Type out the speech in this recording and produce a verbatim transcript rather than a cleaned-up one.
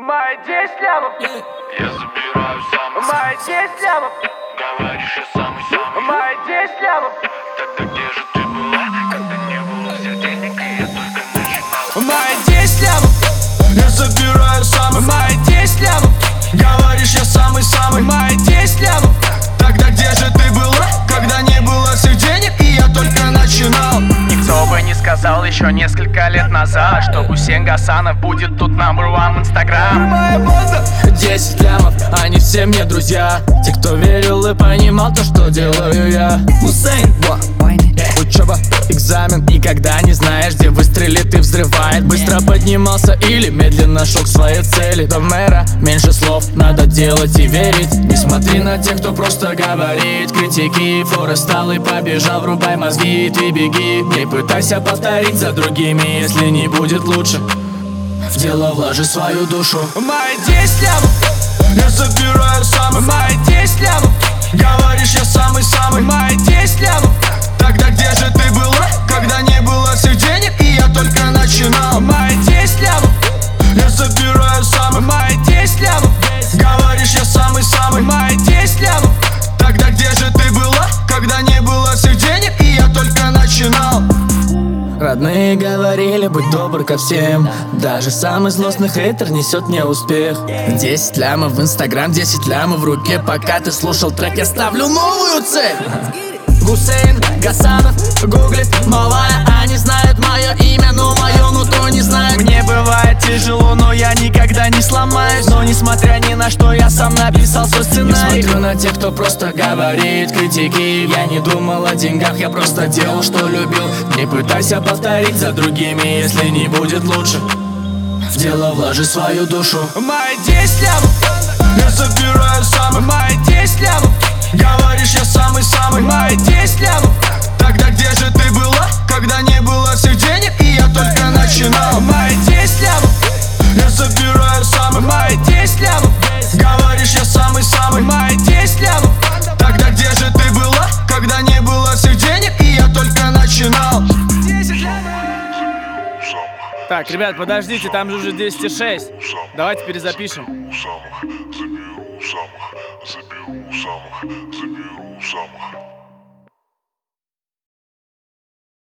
Мои десять лямов. Я забираю самый. Мои десять лямов. Говоришь, я самый-самый. Мои десять лямов. Тогда где же ты была, когда не было всех денег, и я только начинал? Мои десять лямов. Я забираю самый. Мои десять лямов. Говоришь, я самый-самый. Мои десять лямов. Тогда где же ты была, когда не было всех денег, и я только начинал? Никто бы не сказал еще несколько лет назад, что Гусейн Гасанов будет тут number one в Инстаграм. Моя банда. Десять лямов, они все мне друзья. Те, кто верил и понимал то, что делаю я. Гусейн, учеба, экзамен. Никогда не знаешь, где выстрелит и взрывает. Быстро поднимался или медленно шел к своей цели. До мэра меньше слов, надо делать и верить. Не смотри на тех, кто просто говорит. Критики, Форест встал и побежал. Врубай мозги, ты беги. Не пытайся повторить за другими, если не будет лучше. В дело вложи свою душу. Мои десять лямов. Я забираю самый. Мои десять лямов. Говоришь, я самый-самый. Мои десять лямов. Тогда где же ты была, когда не было всех денег, и я только начинал? Мои десять лямов. Я забираю самый. Мои десять лямов. Говоришь, я самый-самый. Мои десять лямов. Тогда где же ты была, когда не было всех денег, и я только начинал? Родные говорили, будь добр ко всем. Даже самый злостный хейтер несет мне успех. Десять лямов в инстаграм, десять лямов в руке. Пока ты слушал трек, я ставлю новую цель. Гусейн Гасанов гуглит малая. Они знают мое имя, но мое нутро не знает. Мне бывает тяжело, но я никогда не сломаюсь. Но несмотря ни на что, я сам написал свой Я сценарий. смотрю на тех, кто просто говорит критики. Я не думал о деньгах, я просто делал, что любил. Не пытайся повторить за другими, если не будет лучше. В дело вложи свою душу. Мои десять лямов. Я забираю самый. Мои десять лямов. Говоришь, я самый-самый. Мои десять лямов. Тогда где же ты была, когда не было всех денег, и я только начинал? Мои десять лямов. Я забираю самый. Мои десять лямов. Говоришь, я самый-самый. Мои десять лямов. Тогда где же ты была, когда не было всех денег, и я только начинал? Так, ребят, подождите, там же уже десять и шесть. Давайте перезапишем. Заберу самых, заберу самых, заберу самых.